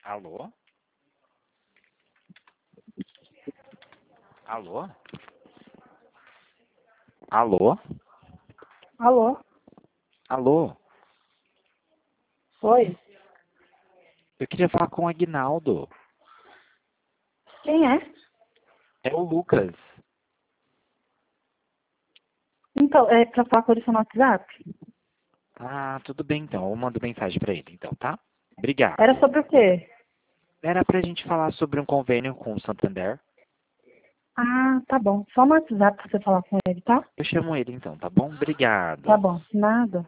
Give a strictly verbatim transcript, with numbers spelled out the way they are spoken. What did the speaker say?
Alô? Alô? Alô? Alô? Alô? Oi? Eu queria falar com o Aguinaldo. Quem é? É o Lucas. Então, é pra falar com ele no WhatsApp? Ah, tudo bem então. Eu mando mensagem pra ele então, tá? Obrigado. Era sobre o quê? Era pra gente falar sobre um convênio com o Santander. Ah, tá bom. Só no WhatsApp pra você falar com ele, tá? Eu chamo ele então, tá bom? Tá Obrigado. bom. Nada.